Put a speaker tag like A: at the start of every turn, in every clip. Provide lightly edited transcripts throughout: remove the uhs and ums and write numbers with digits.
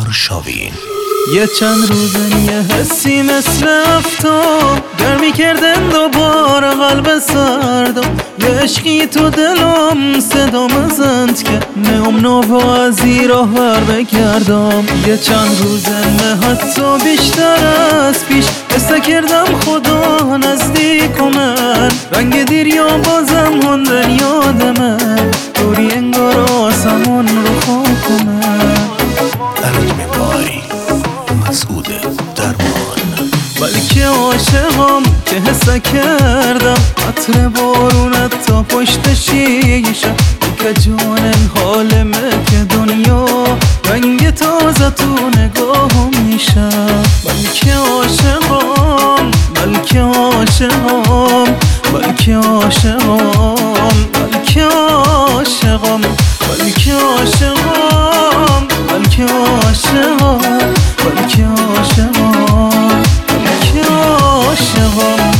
A: آرشاوین.
B: یه چند روزن یه حسی مثل افتاد گرمی کردن دوباره قلب سردم، یه عشقی تو دلم صدا مزند که نام نو از این راه بر بگردم. یه چند روزن نه حتی بیشتر از پیش حس کردم خدا نزدیک من، رنگ دریا بازم هندن یاد من، دوری انگار آسمون رو خاک من.
A: مسعود درمان.
B: بلکه عاشقم که حس کردم عطر بارونت تا پشت شیشه، که جانن حالمه که دنیا رنگ تازه تو نگاهم میشه. بلکه عاشقم، بلکه عاشقم، بلکه عاشقم، بلکه عاشقم، بلکه عاشقم، بلکه عاشقم، بلکه عاشقم، بلکه عاشقم.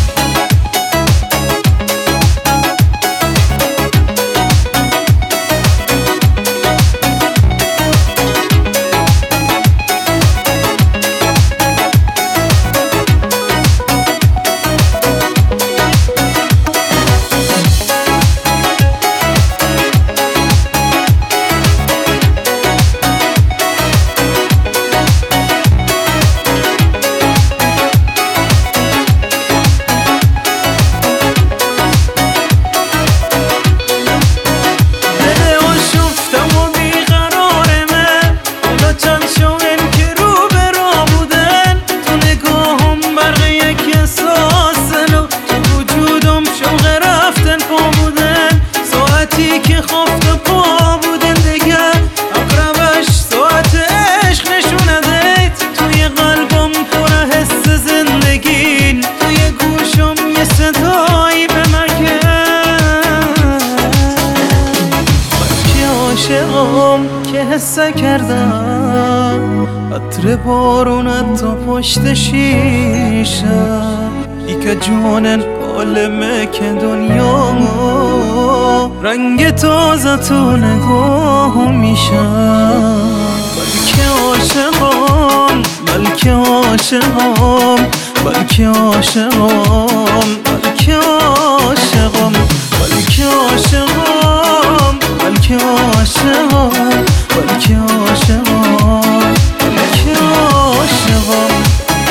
B: که حس کردم عطر بارونت تا پشت شیشه، ای که جانن عالمه که دنیا رنگ تازه تو نگاه میشه. بلکه عاشقم، بلکه عاشقم، بلکه عاشقم، بلکه عاشقم، بلکه عاشقم، بلکه عاشقم، بلکه عاشقم، بلکه عاشقم.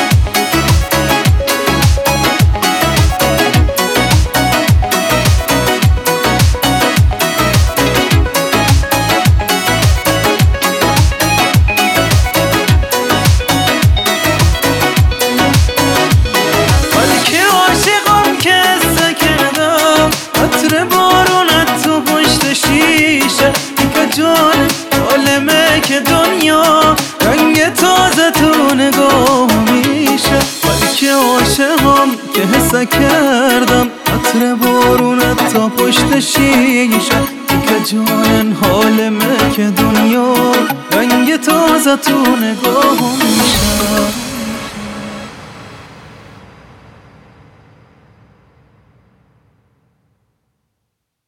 B: بلکه عاشقم که حس کردم عطر بارونت تو پشت شیشه، جان عالمه که دنیا رنگ تازه تو نگاه میشه. بلکه عاشقم که حس کردم عطر بارونت تا پشت شیشه، که جان حالمه که دنیا رنگ تازه تو نگاه میشه.